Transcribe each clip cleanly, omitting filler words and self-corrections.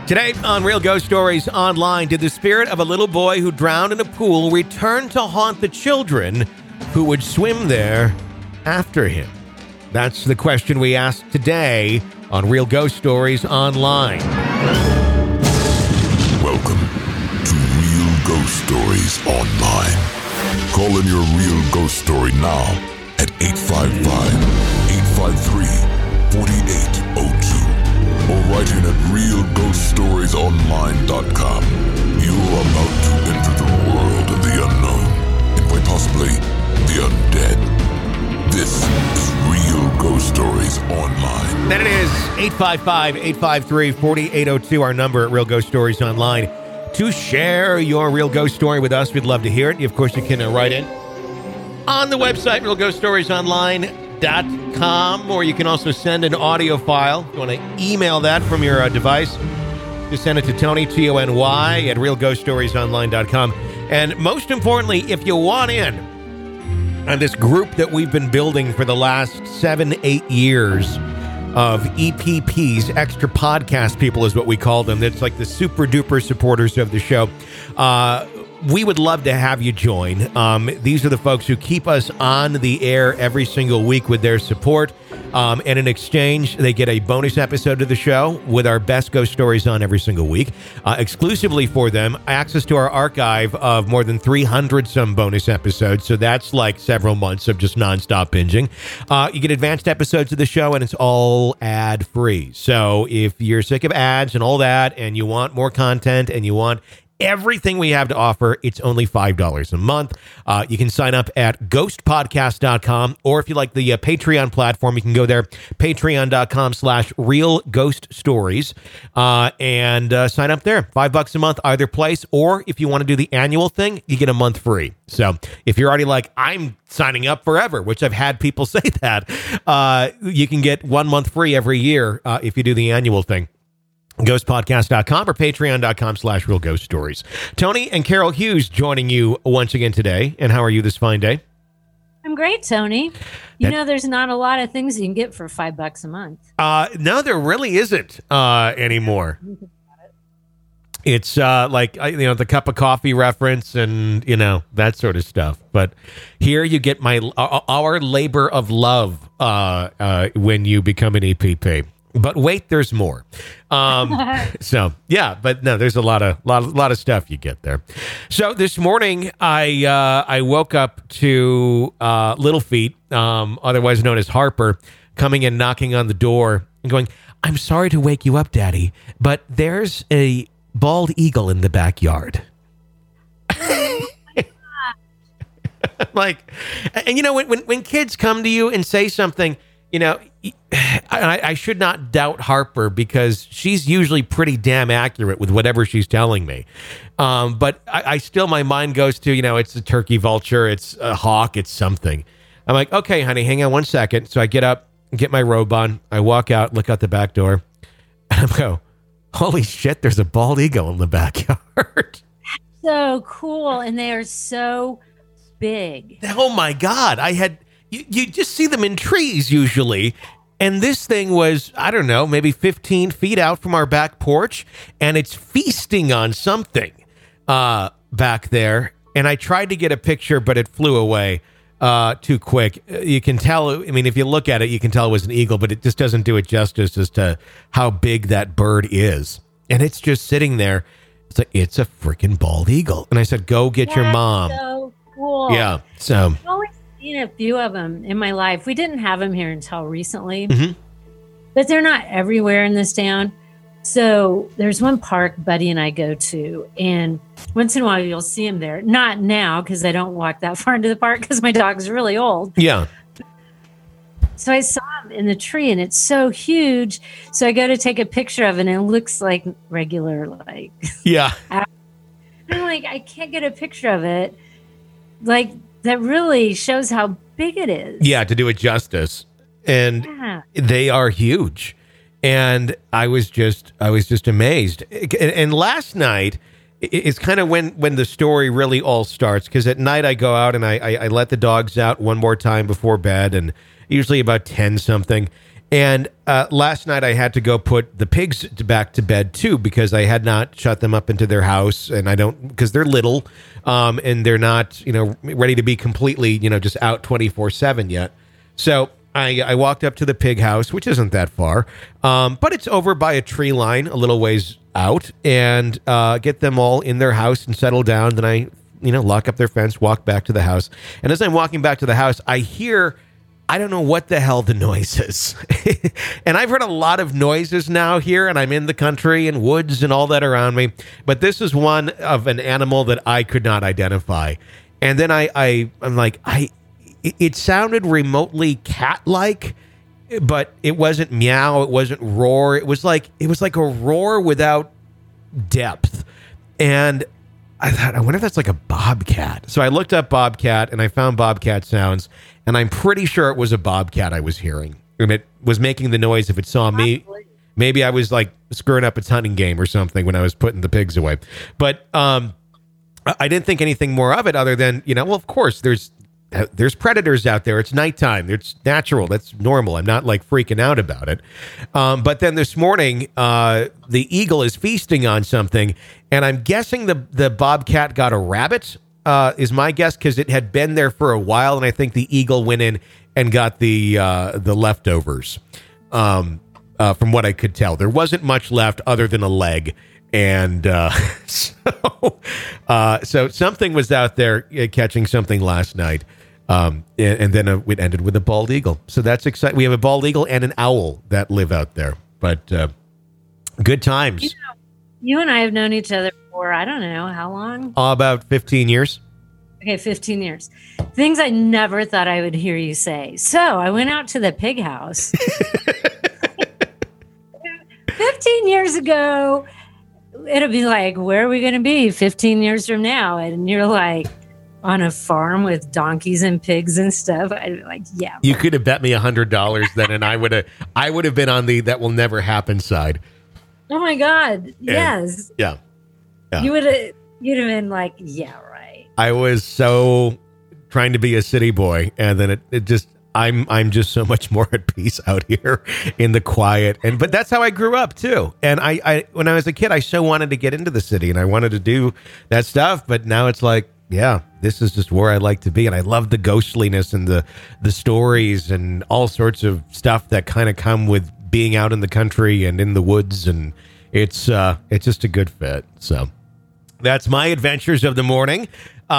Today on Real Ghost Stories Online, did the spirit of a little boy who drowned in a pool return to haunt the children who would swim there after him? That's the question we asked today on Real Ghost Stories Online. Welcome to Real Ghost Stories Online. Call in your real ghost story now at 855-853-4802 or write in at realghoststoriesonline.com. You're about to enter the world of the unknown and quite possibly the undead. This is Real Ghost Stories Online. Then it is 855-853-4802, our number at Real Ghost Stories Online. To share your real ghost story with us, we'd love to hear it. Of course, you can write in on the website, realghoststoriesonline.com, or you can also send an audio file. If you want to email that from your device, just send it to Tony, Tony, at realghoststoriesonline.com. And most importantly, if you want in on this group that we've been building for the last 7-8 years of EPPs, extra podcast people is what we call them. That's like the super duper supporters of the show. We would love to have you join. These are the folks who keep us on the air every single week with their support. And in exchange, they get a bonus episode of the show with our best ghost stories on every single week. Exclusively for them, access to our archive of more than 300 some bonus episodes. So that's like several months of just nonstop binging. You get advanced episodes of the show, and it's all ad-free. So if you're sick of ads and all that, and you want more content, and you want everything we have to offer, it's only $5 a month. You can sign up at ghostpodcast.com, or if you like the Patreon platform, you can go there, patreon.com/realghoststories, and sign up there. $5 a month, either place. Or if you want to do the annual thing, you get a month free. So if you're already like, I'm signing up forever, which I've had people say that, you can get 1 month free every year if you do the annual thing. ghostpodcast.com or patreon.com/real ghost stories. Tony and Carol Hughes joining you once again today. And how are you this fine day? I'm great, Tony. You know, there's not a lot of things you can get for $5 a month. No, there really isn't anymore. It's like, the cup of coffee reference and, that sort of stuff. But here you get our labor of love when you become an EPP. But wait, there's more. So yeah, but no, there's a lot of stuff you get there. So this morning, I woke up to Little Feet, otherwise known as Harper, coming and knocking on the door and going, "I'm sorry to wake you up, Daddy, but there's a bald eagle in the backyard." Like, and when kids come to you and say something, I should not doubt Harper because she's usually pretty damn accurate with whatever she's telling me. But I still, my mind goes to, it's a turkey vulture, it's a hawk, it's something. I'm like, okay, honey, hang on one second. So I get up, get my robe on, I walk out, look out the back door, and I go, holy shit, there's a bald eagle in the backyard. So cool. And they are so big. Oh my God. You just see them in trees usually. And this thing was, I don't know, maybe 15 feet out from our back porch. And it's feasting on something back there. And I tried to get a picture, but it flew away too quick. You can tell, if you look at it, you can tell it was an eagle, but it just doesn't do it justice as to how big that bird is. And it's just sitting there. It's like, it's a freaking bald eagle. And I said, go get your mom. So cool. Yeah. So I've always seen a few of them in my life. We didn't have them here until recently, but they're not everywhere in this town. So there's one park Buddy and I go to, and once in a while you'll see him there. Not now, because I don't walk that far into the park because my dog's really old. Yeah. So I saw him in the tree, and it's so huge. So I go to take a picture of it, and it looks like regular, like. Yeah. I'm like, I can't get a picture of it. Like, that really shows how big it is. Yeah, to do it justice. And they are huge. And I was just amazed. And last night, it's kind of when the story really all starts. Because at night I go out and I let the dogs out one more time before bed, and usually about 10 something. And last night I had to go put the pigs back to bed too, because I had not shut them up into their house, and because they're little, and they're not, ready to be completely, just out 24/7 yet. So I walked up to the pig house, which isn't that far, but it's over by a tree line, a little ways out, and get them all in their house and settle down. Then I, lock up their fence, walk back to the house. And as I'm walking back to the house, I hear, I don't know what the hell the noise is. And I've heard a lot of noises now here, and I'm in the country and woods and all that around me. But this is one of an animal that I could not identify. And then I'm like, it sounded remotely cat-like, but it wasn't meow, it wasn't roar. It was like a roar without depth. And I thought, I wonder if that's like a bobcat. So I looked up bobcat, and I found bobcat sounds, and I'm pretty sure it was a bobcat I was hearing. And it was making the noise if it saw me. Maybe I was like screwing up its hunting game or something when I was putting the pigs away. But I didn't think anything more of it other than, well, of course, there's predators out there. It's nighttime. It's natural. That's normal. I'm not like freaking out about it. But then this morning, the eagle is feasting on something, and I'm guessing the bobcat got a rabbit, is my guess, because it had been there for a while, and I think the eagle went in and got the leftovers. From what I could tell, there wasn't much left other than a leg. And so something was out there catching something last night. And then it ended with a bald eagle. So that's exciting. We have a bald eagle and an owl that live out there. But good times. You and I have known each other for, I don't know, how long? About 15 years. Okay, 15 years. Things I never thought I would hear you say. So I went out to the pig house 15 years ago. It'll be like, where are we going to be 15 years from now? And you're like, on a farm with donkeys and pigs and stuff. I'd be like, yeah. You could have bet me $100 then, and I would have been on the that will never happen side. Oh my God! Yes. Yeah. You'd have been like, yeah, right. I was so trying to be a city boy, and then it just. I'm just so much more at peace out here in the quiet. But that's how I grew up too. And I when I was a kid, I so wanted to get into the city and I wanted to do that stuff. But now it's like, yeah, this is just where I like to be. And I love the ghostliness and the stories and all sorts of stuff that kind of come with being out in the country and in the woods. And it's just a good fit. So that's my adventures of the morning.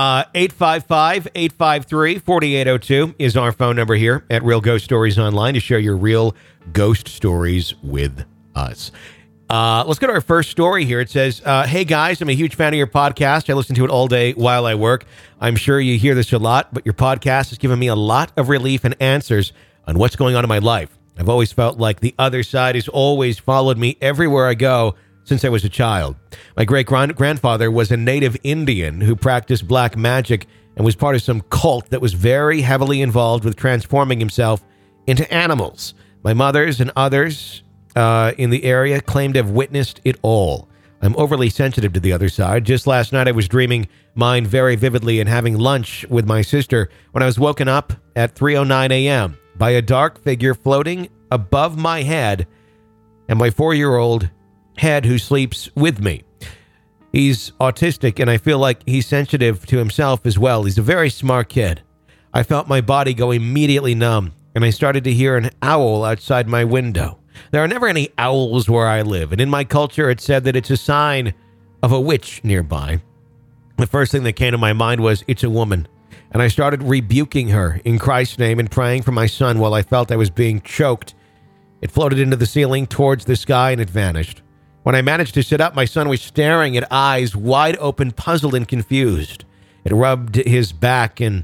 855-853-4802 is our phone number here at Real Ghost Stories Online to share your real ghost stories with us. Let's go to our first story here. It says, hey guys, I'm a huge fan of your podcast. I listen to it all day while I work. I'm sure you hear this a lot, but your podcast has given me a lot of relief and answers on what's going on in my life. I've always felt like the other side has always followed me everywhere I go since I was a child. My great-grandfather was a native Indian who practiced black magic and was part of some cult that was very heavily involved with transforming himself into animals. My mothers and others in the area claim to have witnessed it all. I'm overly sensitive to the other side. Just last night, I was dreaming mine very vividly and having lunch with my sister when I was woken up at 3:09 a.m. by a dark figure floating above my head and my 4-year-old head who sleeps with me. He's autistic, and I feel like he's sensitive to himself as well. He's a very smart kid. I felt my body go immediately numb, and I started to hear an owl outside my window. There are never any owls where I live, and in my culture, it's said that it's a sign of a witch nearby. The first thing that came to my mind was, it's a woman, and I started rebuking her in Christ's name and praying for my son while I felt I was being choked. It floated into the ceiling towards the sky, and it vanished. When I managed to sit up, my son was staring at eyes wide open, puzzled and confused. I rubbed his back and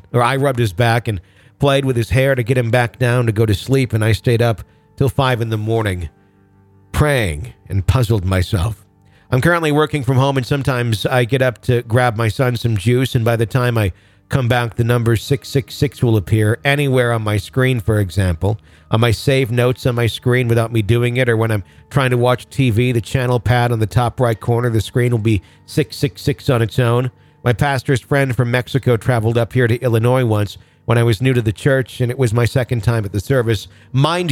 played with his hair to get him back down to go to sleep, and I stayed up till 5 a.m, praying and puzzled myself. I'm currently working from home, and sometimes I get up to grab my son some juice, and by the time I come back, the number 666 will appear anywhere on my screen, for example. On my save notes on my screen without me doing it, or when I'm trying to watch TV, the channel pad on the top right corner of the screen will be 666 on its own. My pastor's friend from Mexico traveled up here to Illinois once when I was new to the church, and it was my second time at the service. Mind you,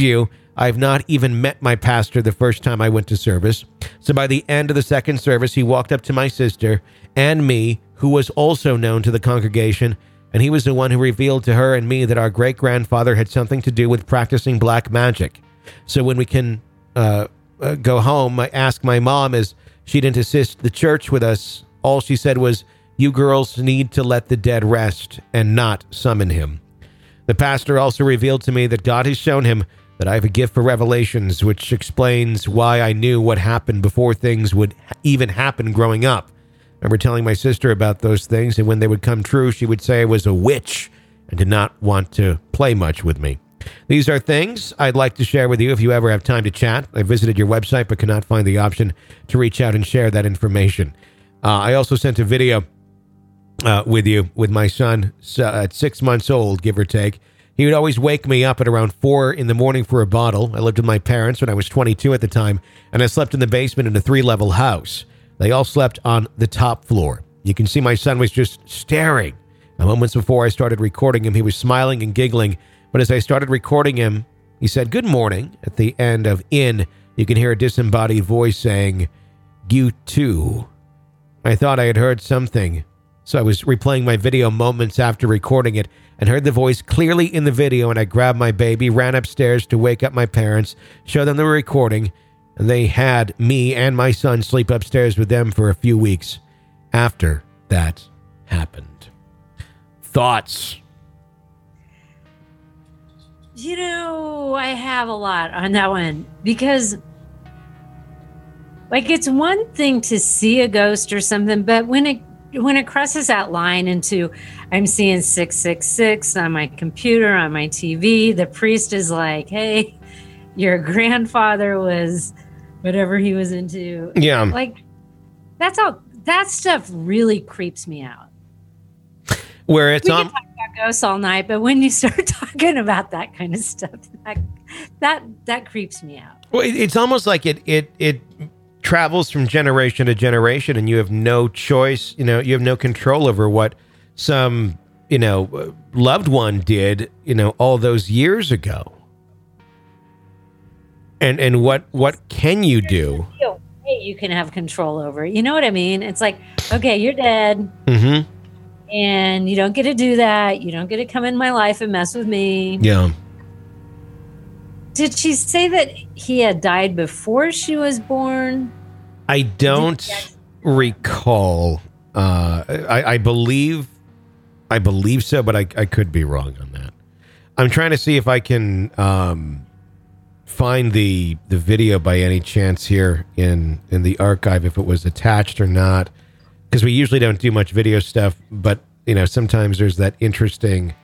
I've not even met my pastor the first time I went to service. So by the end of the second service, he walked up to my sister and me, who was also known to the congregation, and he was the one who revealed to her and me that our great-grandfather had something to do with practicing black magic. So when we can go home, I asked my mom, as she didn't assist the church with us, all she said was, "You girls need to let the dead rest and not summon him." The pastor also revealed to me that God has shown him that I have a gift for revelations, which explains why I knew what happened before things would even happen growing up. I remember telling my sister about those things, and when they would come true, she would say I was a witch and did not want to play much with me. These are things I'd like to share with you if you ever have time to chat. I visited your website but could not find the option to reach out and share that information. I also sent a video with you with my son at 6 months old, give or take. He would always wake me up at around 4 in the morning for a bottle. I lived with my parents when I was 22 at the time, and I slept in the basement in a 3-level house. They all slept on the top floor. You can see my son was just staring. Moments before I started recording him, he was smiling and giggling, but as I started recording him, he said, "Good morning." At the end of "in," you can hear a disembodied voice saying, "You too." I thought I had heard something, so I was replaying my video moments after recording it and heard the voice clearly in the video, and I grabbed my baby, ran upstairs to wake up my parents, show them the recording, and they had me and my son sleep upstairs with them for a few weeks after that happened. Thoughts? You know, I have a lot on that one because, like, it's one thing to see a ghost or something, but when it crosses that line into I'm seeing 666 on my computer, on my TV, the priest is like, "Hey, your grandfather was whatever he was into." Yeah. Like, that stuff really creeps me out. Where it's we can talk about ghosts all night, but when you start talking about that kind of stuff, that creeps me out. Well, it's almost like it travels from generation to generation, and you have no choice. You have no control over what some loved one did all those years ago. And what can you do? You can have control over. You know what I mean? It's like, okay, you're dead. Mm-hmm. And you don't get to do that. You don't get to come in my life and mess with me. Yeah. Did she say that he had died before she was born? I don't recall. I believe so, but I could be wrong on that. I'm trying to see if I can find the video by any chance here in the archive, if it was attached or not. Because we usually don't do much video stuff, but sometimes there's that interesting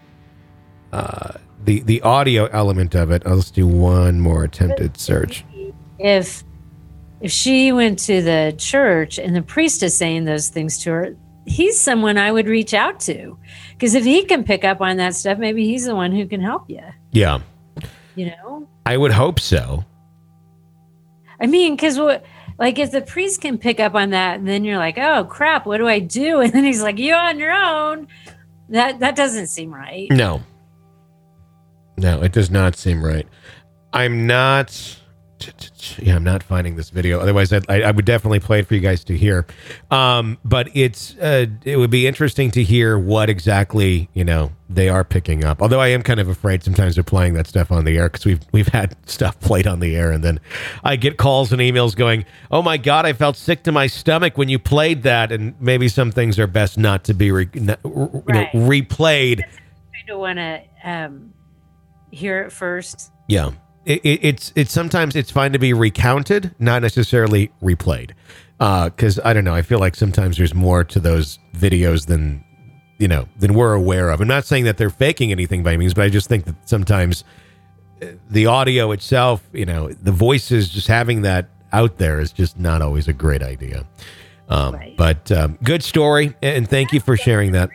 the audio element of it. Let's do one more attempted search. If she went to the church and the priest is saying those things to her, he's someone I would reach out to, because if he can pick up on that stuff, maybe he's the one who can help you. Yeah, I would hope so. I mean, because if the priest can pick up on that, and then you're like, "Oh crap, what do I do?" And then he's like, "You on your own." That doesn't seem right. No, it does not seem right. I'm not finding this video. Otherwise, I would definitely play it for you guys to hear. But it would be interesting to hear what exactly they are picking up. Although I am kind of afraid sometimes they're playing that stuff on the air, because we've had stuff played on the air, and then I get calls and emails going, "Oh my God, I felt sick to my stomach when you played that." And maybe some things are best not to be replayed. I don't want to hear it first. Yeah. It's sometimes it's fine to be recounted, not necessarily replayed. Because I don't know, I feel like sometimes there's more to those videos than we're aware of. I'm not saying that they're faking anything by any means, but I just think that sometimes the audio itself, the voices, just having that out there is just not always a great idea. Right. But good story, and thank you for sharing that.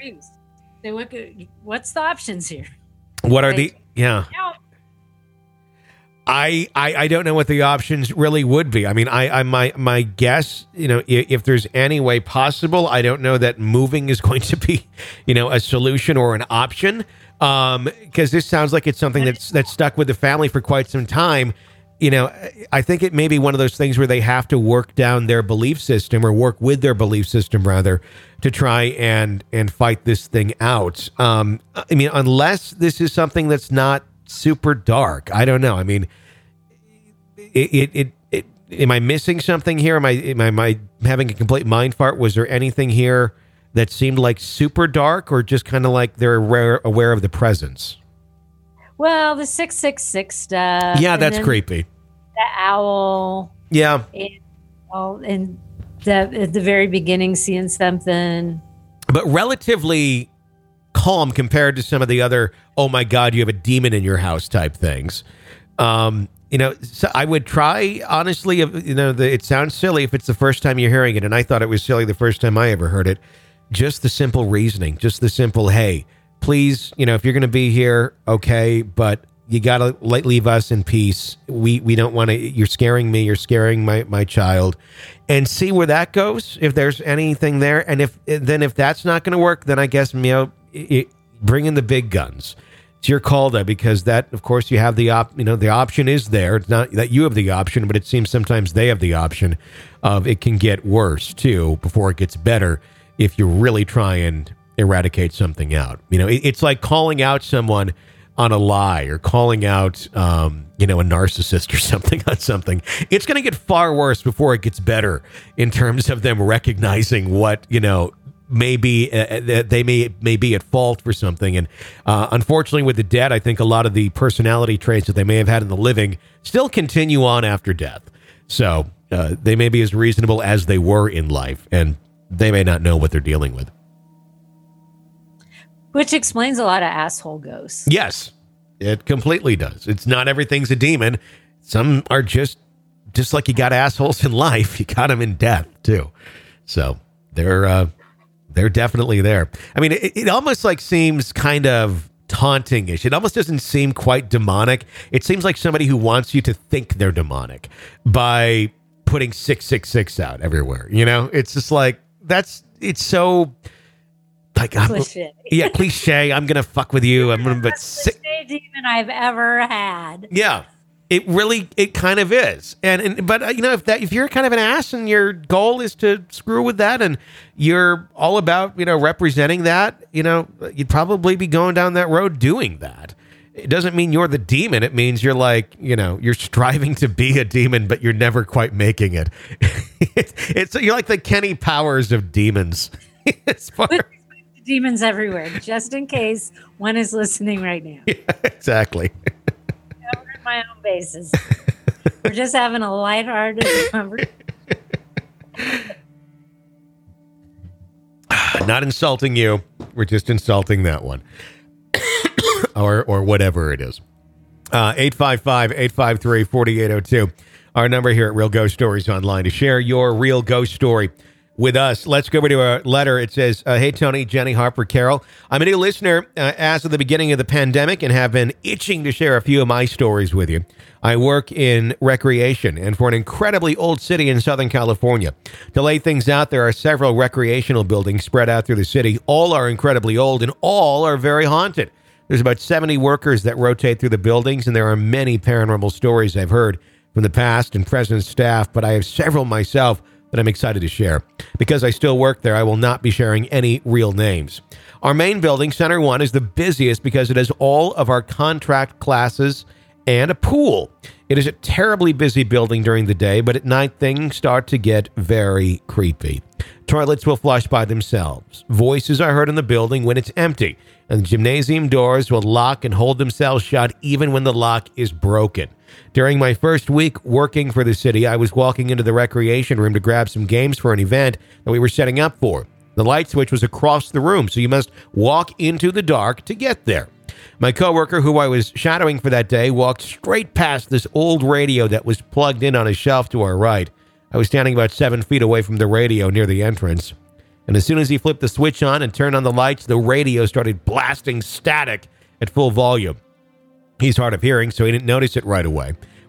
So what's the options here? What are the? Yeah. I don't know what the options really would be. I mean, my guess, if there's any way possible, I don't know that moving is going to be, a solution or an option. Because this sounds like it's something that's stuck with the family for quite some time. I think it may be one of those things where they have to work down their belief system, or work with their belief system rather, to try and fight this thing out. I mean, unless this is something that's not super dark. I don't know. I mean, am I missing something here? Am I having a complete mind fart? Was there anything here that seemed like super dark, or just kind of like they're aware of the presence? Well, the 666 stuff. Yeah, that's creepy. The owl. Yeah. And at the very beginning, seeing something. But relatively calm compared to some of the other, oh my God, you have a demon in your house type things. So I would try, honestly, it sounds silly if it's the first time you're hearing it, and I thought it was silly the first time I ever heard it. Just the simple reasoning, just the simple, hey, please, if you're going to be here, okay, but you got to leave us in peace. We don't want to, you're scaring me, you're scaring my child, and see where that goes, if there's anything there. And if that's not going to work, then I guess, bring in the big guns. It's your call, though, because that, of course, you have the option is there. It's not that you have the option, but it seems sometimes they have the option of it can get worse, too, before it gets better if you really try and eradicate something out. It's like calling out someone on a lie, or calling out, a narcissist or something on something. It's going to get far worse before it gets better in terms of them recognizing what, maybe they may be at fault for something. And unfortunately, with the dead, I think a lot of the personality traits that they may have had in the living still continue on after death. So they may be as reasonable as they were in life, and they may not know what they're dealing with. Which explains a lot of asshole ghosts. Yes, it completely does. It's not everything's a demon. Some are just like you got assholes in life, you got them in death too. So they're definitely there. I mean, it almost like seems kind of taunting-ish. It almost doesn't seem quite demonic. It seems like somebody who wants you to think they're demonic by putting 666 out everywhere. It's just like, it's so like cliche. Yeah, cliche. I'm gonna fuck with you. I'm gonna but cliche demon I've ever had. Yeah, it kind of is. But if you're kind of an ass and your goal is to screw with that, and you're all about representing that, you'd probably be going down that road doing that. It doesn't mean you're the demon. It means you're like, you're striving to be a demon, but you're never quite making it. You're like the Kenny Powers of demons. Demons everywhere, just in case one is listening right now. Yeah, exactly. Covering my own bases. We're just having a lighthearted conversation. Not insulting you. We're just insulting that one. or whatever it is. 855-853-4802. Our number here at Real Ghost Stories Online to share your real ghost story with us. Let's go over to a letter. It says, hey, Tony, Jenny, Harper, Carol. I'm a new listener as of the beginning of the pandemic and have been itching to share a few of my stories with you. I work in recreation and for an incredibly old city in Southern California. To lay things out, there are several recreational buildings spread out through the city. All are incredibly old and all are very haunted. There's about 70 workers that rotate through the buildings, and there are many paranormal stories I've heard from the past and present staff, but I have several myself that I'm excited to share. Because I still work there, I will not be sharing any real names. Our main building, Center 1, is the busiest because it has all of our contract classes and a pool. It is a terribly busy building during the day, but at night things start to get very creepy. Toilets will flush by themselves. Voices are heard in the building when it's empty, and the gymnasium doors will lock and hold themselves shut even when the lock is broken. During my first week working for the city, I was walking into the recreation room to grab some games for an event that we were setting up for. The light switch was across the room, so you must walk into the dark to get there. My coworker, who I was shadowing for that day, walked straight past this old radio that was plugged in on a shelf to our right. I was standing about 7 feet away from the radio near the entrance. And as soon as he flipped the switch on and turned on the lights, the radio started blasting static at full volume. He's hard of hearing, so he didn't notice it right away.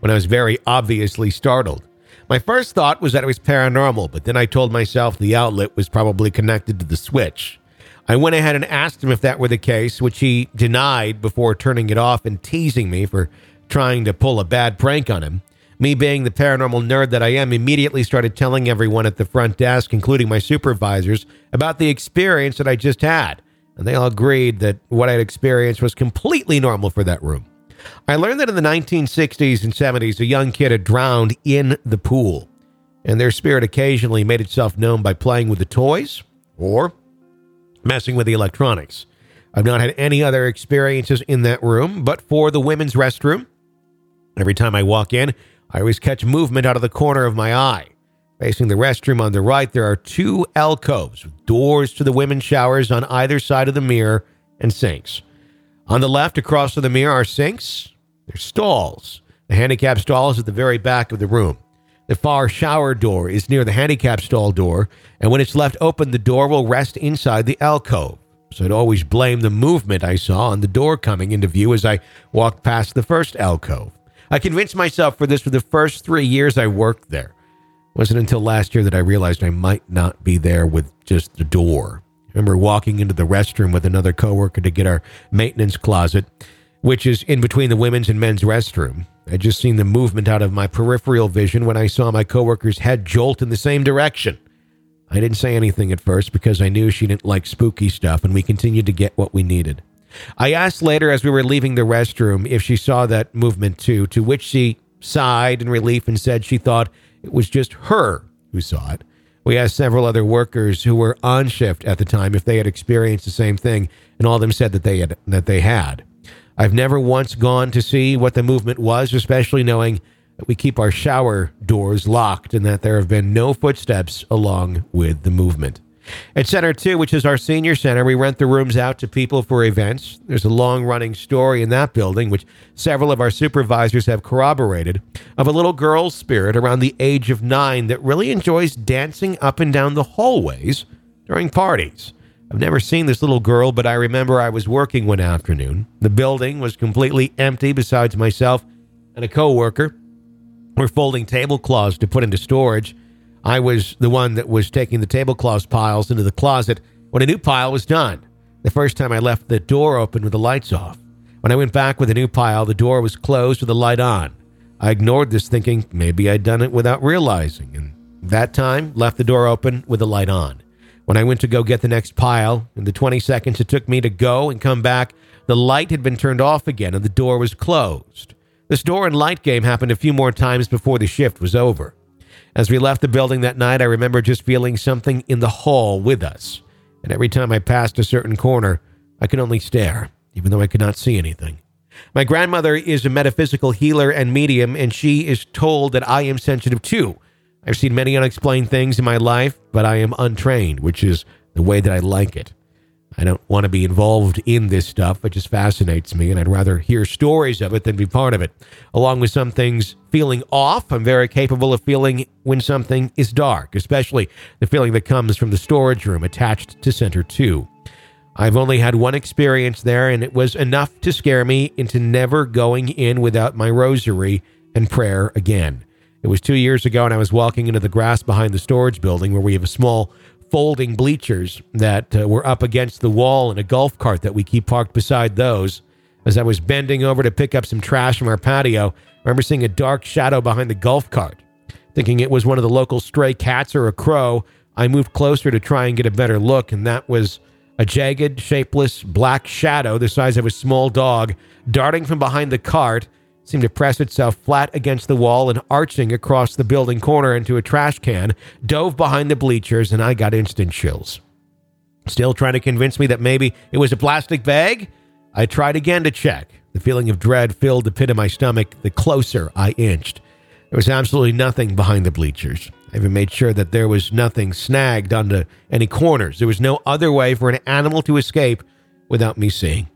when I was very obviously startled. My first thought was that it was paranormal, but then I told myself the outlet was probably connected to the switch. I went ahead and asked him if that were the case, which he denied before turning it off and teasing me for trying to pull a bad prank on him. Me, being the paranormal nerd that I am, immediately started telling everyone at the front desk, including my supervisors, about the experience that I just had. And they all agreed that what I'd experienced was completely normal for that room. I learned that in the 1960s and 70s, a young kid had drowned in the pool, and their spirit occasionally made itself known by playing with the toys or messing with the electronics. I've not had any other experiences in that room, but for the women's restroom, every time I walk in, I always catch movement out of the corner of my eye. Facing the restroom on the right, there are 2 alcoves with doors to the women's showers on either side of the mirror and sinks. On the left, across from the mirror, are sinks. There's stalls. The handicap stall is at the very back of the room. The far shower door is near the handicap stall door, and when it's left open, the door will rest inside the alcove. So I'd always blame the movement I saw on the door coming into view as I walked past the first alcove. I convinced myself for this for the first 3 years I worked there. It wasn't until last year that I realized I might not be there with just the door. I remember walking into the restroom with another coworker to get our maintenance closet, which is in between the women's and men's restroom. I'd just seen the movement out of my peripheral vision when I saw my coworker's head jolt in the same direction. I didn't say anything at first because I knew she didn't like spooky stuff, and we continued to get what we needed. I asked later as we were leaving the restroom if she saw that movement too, to which she sighed in relief and said she thought it was just her who saw it. We asked several other workers who were on shift at the time if they had experienced the same thing, and all of them said that they had. I've never once gone to see what the movement was, especially knowing that we keep our shower doors locked and that there have been no footsteps along with the movement. At Center 2, which is our senior center, we rent the rooms out to people for events. There's a long-running story in that building, which several of our supervisors have corroborated, of a little girl's spirit around the age of 9 that really enjoys dancing up and down the hallways during parties. I've never seen this little girl, but I remember I was working one afternoon. The building was completely empty besides myself and a coworker. We're folding tablecloths to put into storage. I was the one that was taking the tablecloth piles into the closet when a new pile was done. The first time I left the door open with the lights off. When I went back with a new pile, the door was closed with the light on. I ignored this, thinking maybe I'd done it without realizing, and that time left the door open with the light on. When I went to go get the next pile, in the 20 seconds it took me to go and come back, the light had been turned off again and the door was closed. This door and light game happened a few more times before the shift was over. As we left the building that night, I remember just feeling something in the hall with us. And every time I passed a certain corner, I could only stare, even though I could not see anything. My grandmother is a metaphysical healer and medium, and she is told that I am sensitive too. I've seen many unexplained things in my life, but I am untrained, which is the way that I like it. I don't want to be involved in this stuff. It just fascinates me, and I'd rather hear stories of it than be part of it. Along with some things feeling off, I'm very capable of feeling when something is dark, especially the feeling that comes from the storage room attached to Center 2. I've only had one experience there, and it was enough to scare me into never going in without my rosary and prayer again. It was 2 years ago, and I was walking into the grass behind the storage building where we have a small folding bleachers that were up against the wall and a golf cart that we keep parked beside those. As I was bending over to pick up some trash from our patio, I remember seeing a dark shadow behind the golf cart. Thinking it was one of the local stray cats or a crow, I moved closer to try and get a better look, and that was a jagged, shapeless, black shadow the size of a small dog darting from behind the cart, seemed to press itself flat against the wall and arching across the building corner into a trash can, dove behind the bleachers, and I got instant chills. Still trying to convince me that maybe it was a plastic bag? I tried again to check. The feeling of dread filled the pit of my stomach the closer I inched. There was absolutely nothing behind the bleachers. I even made sure that there was nothing snagged onto any corners. There was no other way for an animal to escape without me seeing.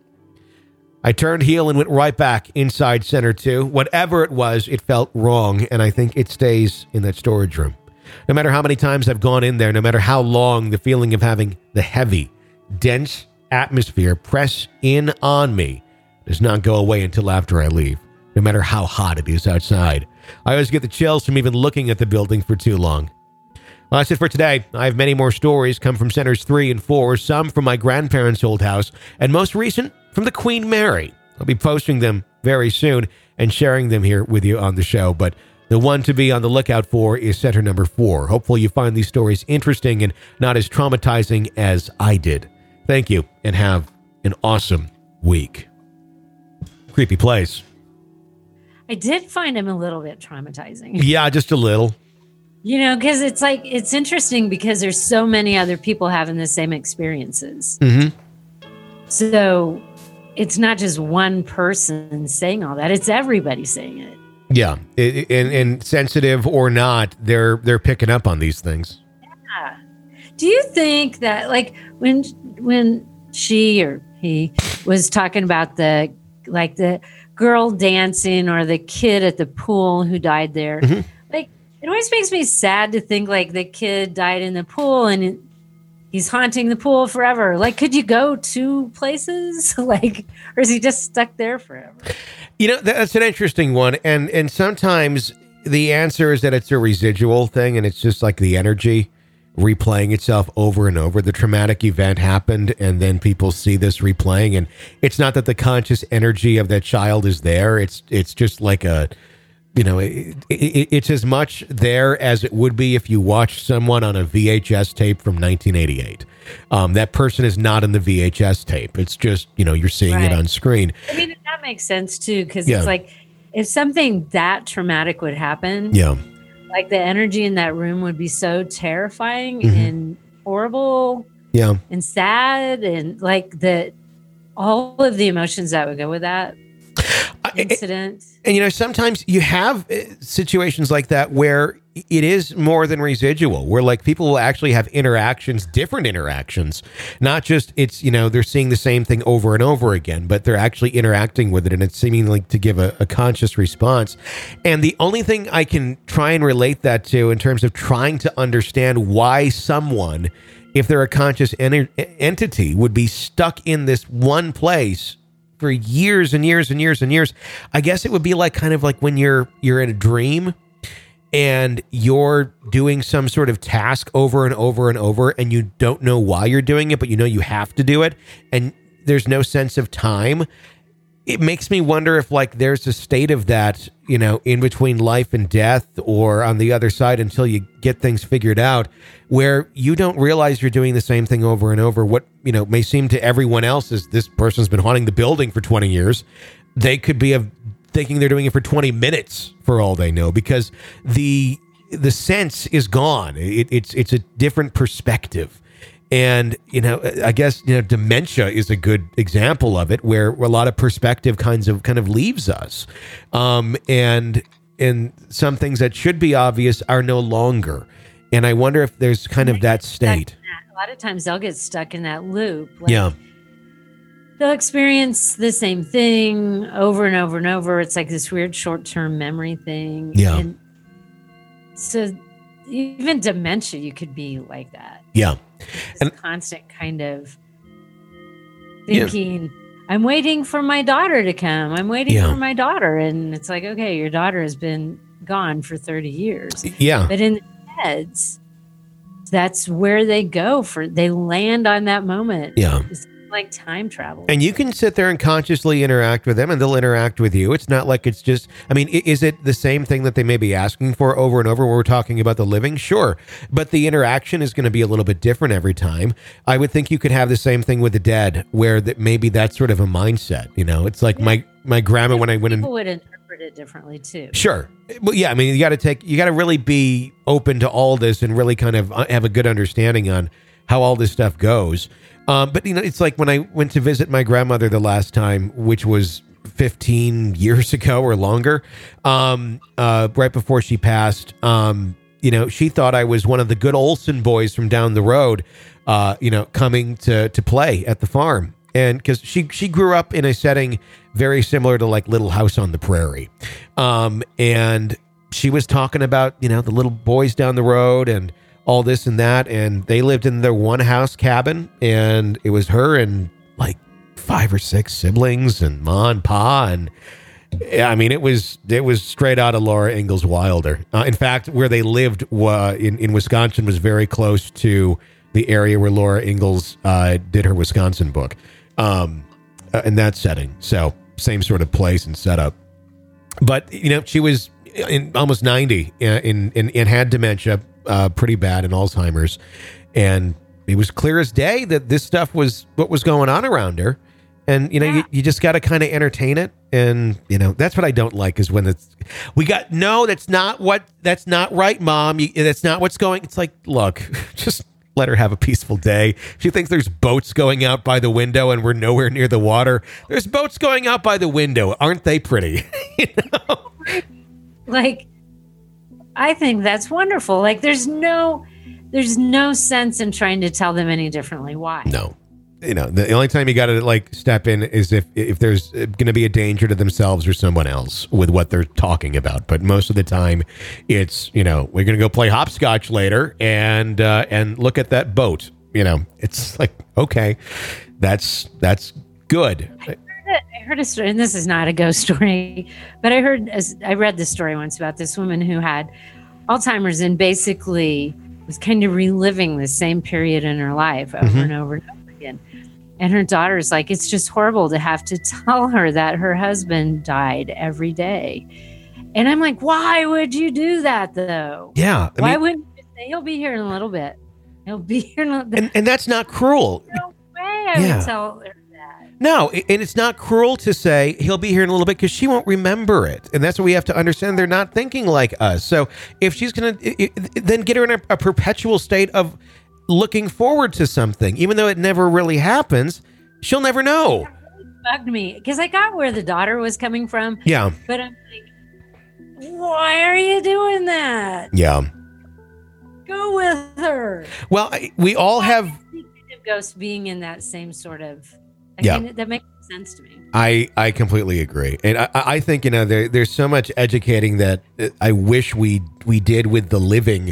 I turned heel and went right back inside Center 2. Whatever it was, it felt wrong, and I think it stays in that storage room. No matter how many times I've gone in there, no matter how long, the feeling of having the heavy, dense atmosphere press in on me does not go away until after I leave. no matter how hot it is outside. I always get the chills from even looking at the building for too long. Well, that's it for today. I have many more stories come from Centers 3 and 4, some from my grandparents' old house, and most recent from the Queen Mary. I'll be posting them very soon and sharing them here with you on the show, but the one to be on the lookout for is Center number 4. Hopefully you find these stories interesting and not as traumatizing as I did. Thank you, and have an awesome week. Creepy place. I did find him a little bit traumatizing. Yeah, just a little. You know, because it's interesting because there's so many other people having the same experiences. Mm-hmm. So it's not just one person saying all that. It's everybody saying it. Yeah. And sensitive or not, they're picking up on these things. Yeah. Do you think that, like, when she or he was talking about the girl dancing or the kid at the pool who died there, mm-hmm. like, it always makes me sad to think like the kid died in the pool and he's haunting the pool forever. Like, could you go to places like, or is he just stuck there forever? You know, that's an interesting one. And sometimes the answer is that it's a residual thing and it's just like the energy replaying itself over and over. The traumatic event happened and then people see this replaying, and it's not that the conscious energy of that child is there. It's just like a, you know, it's as much there as it would be if you watched someone on a VHS tape from 1988. That person is not in the VHS tape. It's just, you know, you're seeing it on screen. I mean, that makes sense too, because it's like if something that traumatic would happen, like the energy in that room would be so terrifying mm-hmm. and horrible, and sad, and like all of the emotions that would go with that incident. And you know, sometimes you have situations like that where it is more than residual, where like people will actually have interactions, different interactions, not just it's, you know, they're seeing the same thing over and over again, but they're actually interacting with it and it's seeming like to give a conscious response. And the only thing I can try and relate that to in terms of trying to understand why someone, if they're a conscious entity, would be stuck in this one place for years and years and years and years. I guess it would be like kind of like when you're in a dream and you're doing some sort of task over and over and over and you don't know why you're doing it, but you know you have to do it and there's no sense of time. It makes me wonder if like there's a state of that, you know, in between life and death or on the other side until you get things figured out, where you don't realize you're doing the same thing over and over. What, you know, may seem to everyone else is this person's been haunting the building for 20 years. They could be thinking they're doing it for 20 minutes for all they know, because the sense is gone. It's a different perspective. And, you know, I guess, you know, dementia is a good example of it, where a lot of perspective kind of leaves us. And some things that should be obvious are no longer. And I wonder if there's kind of that state. A lot of times they'll get stuck in that loop. Like, they'll experience the same thing over and over and over. It's like this weird short-term memory thing. Yeah. And so even dementia, you could be like that. Yeah. And constant kind of thinking, I'm waiting for my daughter to come. I'm waiting for my daughter. And it's like, okay, your daughter has been gone for 30 years. Yeah. But in their heads, that's where they go they land on that moment. Yeah. It's like time travel. And you can sit there and consciously interact with them and they'll interact with you. It's not like it's just, I mean, is it the same thing that they may be asking for over and over when we're talking about the living? Sure. But the interaction is going to be a little bit different every time. I would think you could have the same thing with the dead, where that maybe that's sort of a mindset, you know, it's like my grandma, when I went in. People would interpret it differently too. Sure. Well, yeah. I mean, you got to really be open to all this and really kind of have a good understanding on how all this stuff goes. But, you know, it's like when I went to visit my grandmother the last time, which was 15 years ago or longer, right before she passed, you know, she thought I was one of the good Olsen boys from down the road, you know, coming to play at the farm. And because she grew up in a setting very similar to like Little House on the Prairie. And she was talking about, you know, the little boys down the road and all this and that, and they lived in their one house cabin, and it was her and like 5 or 6 siblings and ma and pa, and Yeah, I mean, it was straight out of Laura Ingalls Wilder. In fact, where they lived in Wisconsin was very close to the area where Laura Ingalls did her Wisconsin book, in that setting. So same sort of place and setup. But she was almost 90 and had dementia, pretty bad, and Alzheimer's, and it was clear as day that this stuff was what was going on around her. And, you just got to kind of entertain it. And, that's what I don't like is when that's not right, Mom. That's not what's going. It's like, look, just let her have a peaceful day. She thinks there's boats going out by the window and we're nowhere near the water. There's boats going out by the window. Aren't they pretty? Like, I think that's wonderful. Like, there's no sense in trying to tell them any differently. Why? No. The only time you got to step in is if there's going to be a danger to themselves or someone else with what they're talking about. But most of the time, it's we're going to go play hopscotch later and look at that boat. It's like, okay, that's good. I heard a story, and this is not a ghost story, but I read this story once about this woman who had Alzheimer's and basically was kind of reliving the same period in her life over and over and over again. And her daughter's like, it's just horrible to have to tell her that her husband died every day. And I'm like, why would you do that, though? Yeah. Why wouldn't you say, he'll be here in a little bit? He'll be here in a little bit. And that's not cruel. No way I would tell her that. No, and it's not cruel to say he'll be here in a little bit because she won't remember it. And that's what we have to understand. They're not thinking like us. So if she's going to, then get her in a perpetual state of looking forward to something, even though it never really happens, she'll never know. That really bugged me because I got where the daughter was coming from. Yeah. But I'm like, why are you doing that? Yeah. Go with her. Well, we all have ghosts being in that same sort of. Yeah. That makes sense to me. I completely agree. And I think, there's so much educating that I wish we did with the living,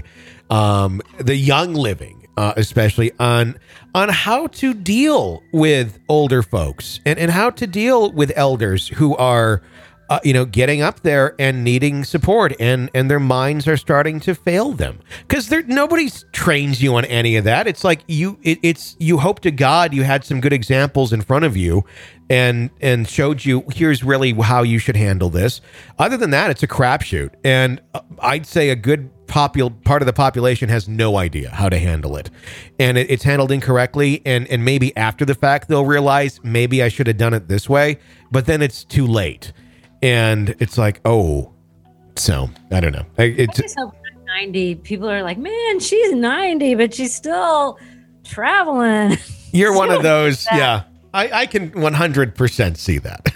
the young living. Especially on how to deal with older folks and how to deal with elders who are, getting up there and needing support and their minds are starting to fail them because nobody trains you on any of that. It's like you hope to God you had some good examples in front of you and showed you here's really how you should handle this. Other than that, it's a crapshoot. And I'd say a good part of the population has no idea how to handle it. And it's handled incorrectly. And maybe after the fact, they'll realize maybe I should have done it this way. But then it's too late. And it's like, oh, so I don't know. I just hope 90 people are like, man, she's 90, but she's still traveling. You're one of those. Yeah, I can 100% see that.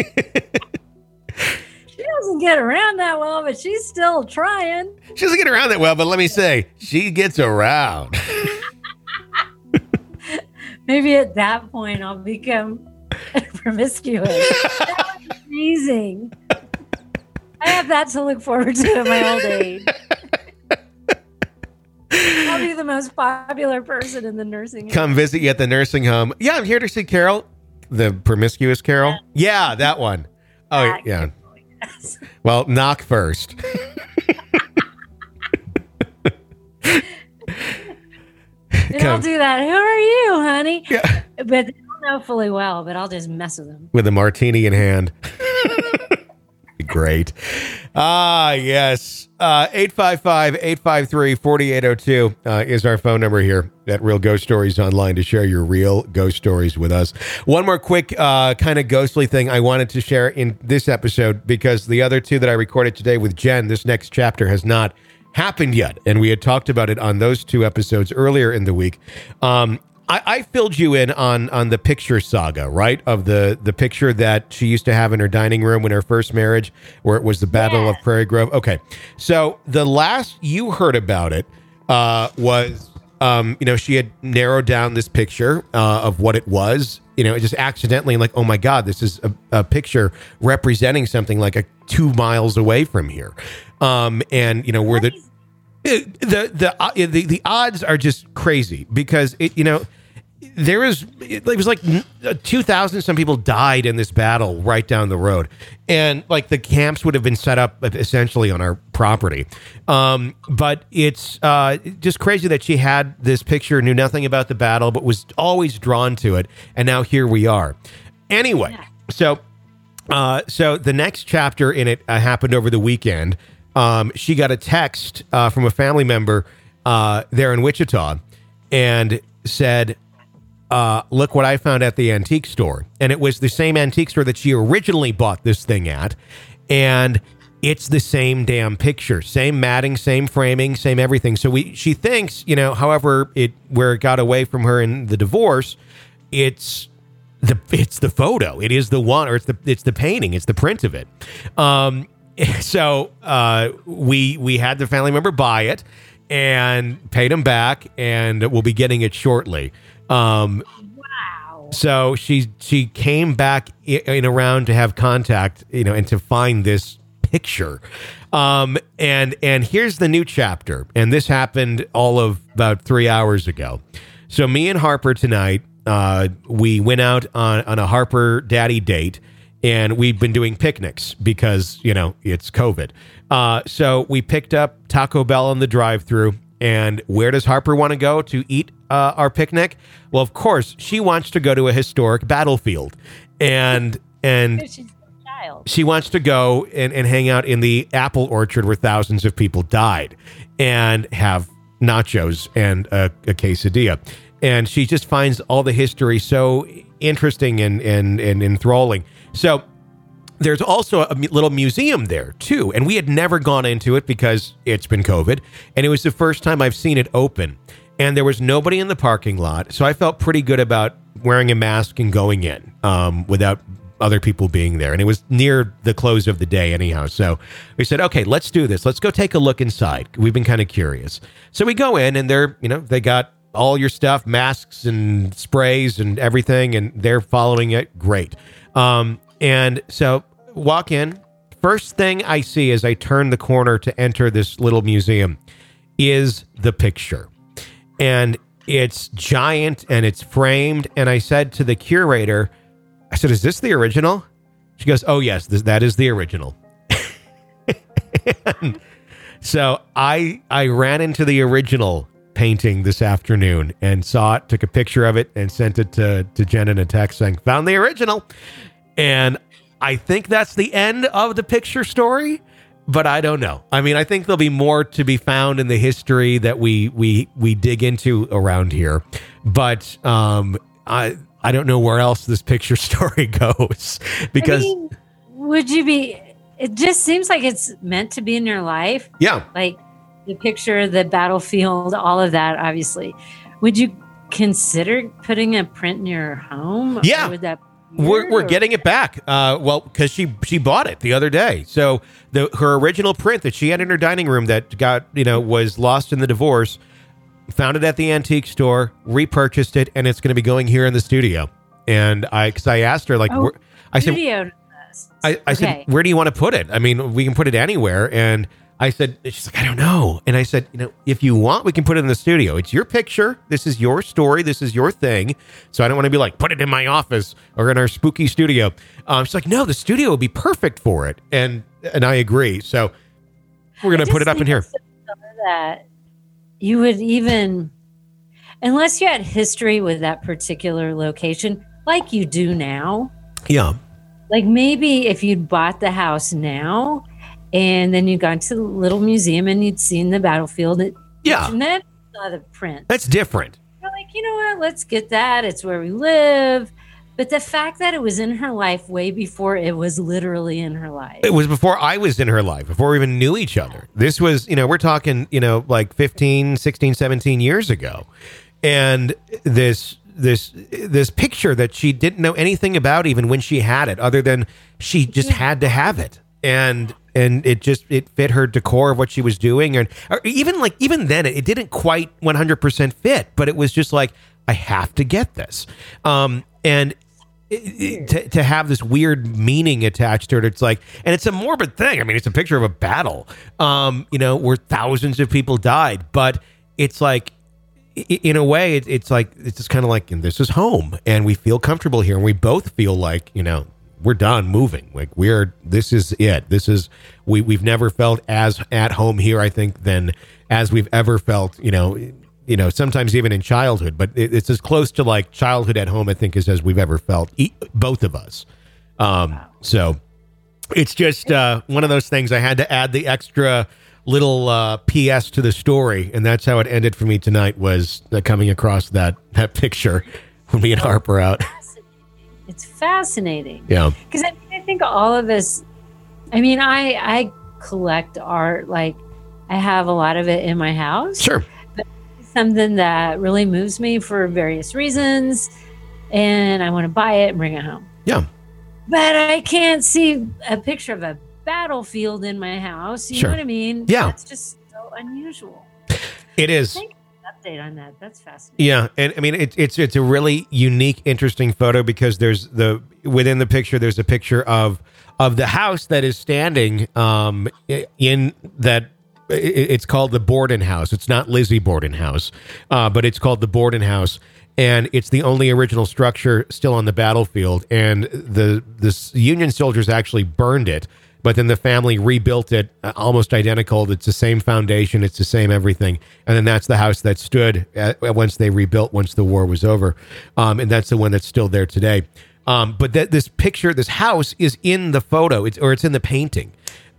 She doesn't get around that well, but she's still trying. She doesn't get around that well, but let me say, she gets around. Maybe at that point, I'll become promiscuous. That was amazing. I have that to look forward to in my old age. I'll be the most popular person in the nursing home. Come visit you at the nursing home. Yeah, I'm here to see Carol, the promiscuous Carol. Yeah, that one. Oh, yeah. Yes. Well, knock first. And I'll do that. Who are you, honey? Yeah. But they don't know fully well, but I'll just mess with them. With a martini in hand. Great. Yes. 855-853-4802 is our phone number here at Real Ghost Stories Online to share your real ghost stories with us. One more quick kind of ghostly thing I wanted to share in this episode because the other two that I recorded today with Jen, this next chapter has not happened yet. And we had talked about it on those two episodes earlier in the week. I filled you in on the picture saga, right? Of the picture that she used to have in her dining room in her first marriage, where it was the Battle of Prairie Grove. Okay. So the last you heard about it was, she had narrowed down this picture of what it was, just accidentally like, oh my God, this is a picture representing something like 2 miles away from here. And where the odds are just crazy because it was like 2,000 some people died in this battle right down the road, and like the camps would have been set up essentially on our property. But it's just crazy that she had this picture, knew nothing about the battle, but was always drawn to it, and now here we are. Anyway, so the next chapter in it happened over the weekend. She got a text from a family member there in Wichita, and said, look what I found at the antique store. And it was the same antique store that she originally bought this thing at. And it's the same damn picture, same matting, same framing, same everything. So she thinks, however, where it got away from her in the divorce, it's the photo. It is the one, or it's the painting. It's the print of it. So we had the family member buy it and paid him back, and we'll be getting it shortly. Wow. So she came back in around to have contact, and to find this picture. And here's the new chapter. And this happened all of about 3 hours ago. So me and Harper tonight, we went out on a Harper Daddy date, and we've been doing picnics because, it's COVID. So we picked up Taco Bell on the drive-thru. And where does Harper want to go to eat our picnic? Well, of course, she wants to go to a historic battlefield. And she's a child. She wants to go and hang out in the apple orchard where thousands of people died and have nachos and a quesadilla. And she just finds all the history so interesting and enthralling. So there's also a little museum there, too. And we had never gone into it because it's been COVID. And it was the first time I've seen it open. And there was nobody in the parking lot. So I felt pretty good about wearing a mask and going in without other people being there. And it was near the close of the day anyhow. So we said, okay, let's do this. Let's go take a look inside. We've been kind of curious. So we go in, and they got all your stuff, masks and sprays and everything. And they're following it. Great. And so walk in. First thing I see as I turn the corner to enter this little museum is the picture. And it's giant and it's framed. And I said to the curator, I said, is this the original? She goes, oh, yes, that is the original. And so I ran into the original painting this afternoon and saw it, took a picture of it, and sent it to Jen in a text saying, found the original. And I think that's the end of the picture story, but I don't know. I mean, I think there'll be more to be found in the history that we dig into around here, but I don't know where else this picture story goes because it just seems like it's meant to be in your life. Yeah. Like the picture, the battlefield, all of that, obviously. Would you consider putting a print in your home? Yeah. Or would that We're getting it back. Because she bought it the other day. So her original print that she had in her dining room that got was lost in the divorce, found it at the antique store, repurchased it, and it's going to be going here in the studio. And I asked her I said, where do you want to put it? I mean, we can put it anywhere. And I said, she's like, I don't know. And I said, if you want, we can put it in the studio. It's your picture. This is your story. This is your thing. So I don't want to be like, put it in my office or in our spooky studio. She's like, no, the studio would be perfect for it. And I agree. So we're going to put it up in here. That you would even, unless you had history with that particular location, like you do now. Yeah. Like maybe if you'd bought the house now, and then you got to the little museum and you'd seen the battlefield. Yeah. And then saw the print. That's different. You're like, you know what? Let's get that. It's where we live. But the fact that it was in her life way before it was literally in her life. It was before I was in her life, before we even knew each other. This was, we're talking, like 15, 16, 17 years ago. And this picture that she didn't know anything about even when she had it, other than she just had to have it. And it fit her decor of what she was doing. And even then it didn't quite 100% fit, but it was just like, I have to get this. And to have this weird meaning attached to it, it's like, and it's a morbid thing. I mean, it's a picture of a battle, where thousands of people died, but it's like, in a way, it's like, it's just kind of like, this is home and we feel comfortable here. And we both feel like, we're done moving. Like this is it. We've never felt as at home here, I think, than as we've ever felt, sometimes even in childhood, but it's as close to like childhood at home, I think, as we've ever felt, both of us. So it's just one of those things. I had to add the extra little PS to the story, and that's how it ended for me tonight, was coming across that picture when me and Harper out. It's fascinating. Yeah. Because I think all of us, I collect art. Like, I have a lot of it in my house. Sure. But it's something that really moves me for various reasons, and I want to buy it and bring it home. Yeah. But I can't see a picture of a battlefield in my house. You know what I mean? Yeah. That's just so unusual. It is. Thank you for the update on that. That's fascinating. Yeah, and it's a really unique, interesting photo, because there's within the picture, there's a picture of the house that is standing in that. It's called the Borden House. It's not Lizzie Borden House, but it's called the Borden House, and it's the only original structure still on the battlefield. And the Union soldiers actually burned it, but then the family rebuilt it almost identical. It's the same foundation. It's the same everything. And then that's the house that stood once they rebuilt, once the war was over. And that's the one that's still there today. But this picture, this house is in the photo, it's in the painting.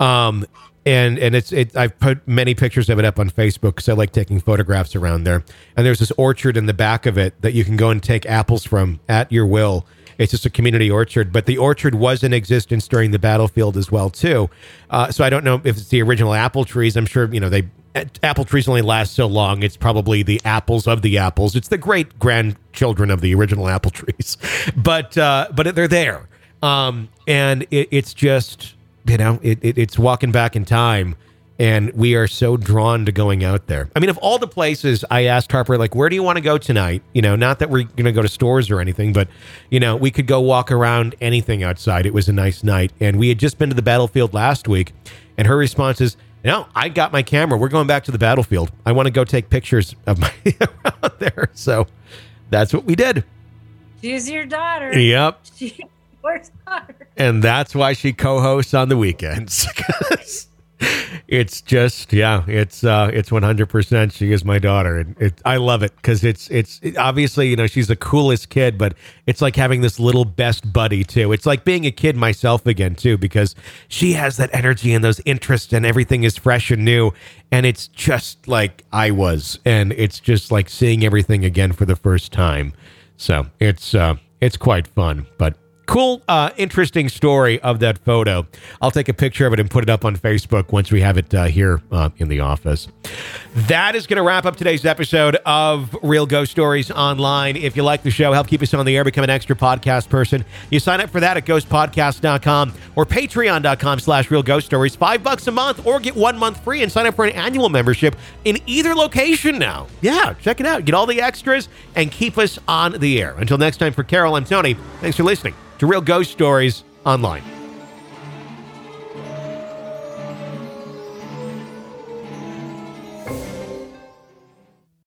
And I've put many pictures of it up on Facebook because I like taking photographs around there. And there's this orchard in the back of it that you can go and take apples from at your will. It's just a community orchard, but the orchard was in existence during the battlefield as well too. So I don't know if it's the original apple trees. I'm sure apple trees only last so long. It's probably the apples of the apples. It's the great grandchildren of the original apple trees, but they're there. And it's just, it's walking back in time, and we are so drawn to going out there. Of all the places, I asked Harper, like, where do you want to go tonight? Not that we're going to go to stores or anything, but, we could go walk around anything outside. It was a nice night. And we had just been to the battlefield last week, and her response is, no, I got my camera. We're going back to the battlefield. I want to go take pictures of my out there. So that's what we did. She's your daughter. Yep. She's your daughter. And that's why she co-hosts on the weekends. It's just, it's 100%. She is my daughter. And I love it because it's obviously, she's the coolest kid, but it's like having this little best buddy too. It's like being a kid myself again too, because she has that energy and those interests, and everything is fresh and new. And it's just like I was, and it's just like seeing everything again for the first time. So it's quite fun, but cool, interesting story of that photo. I'll take a picture of it and put it up on Facebook once we have it here in the office. That is going to wrap up today's episode of Real Ghost Stories Online. If you like the show, help keep us on the air, become an extra podcast person. You sign up for that at ghostpodcast.com or patreon.com/Real Ghost Stories. $5 a month, or get 1 month free and sign up for an annual membership in either location now. Yeah, check it out. Get all the extras and keep us on the air. Until next time, for Carol, I'm Tony. Thanks for listening to Real Ghost Stories Online.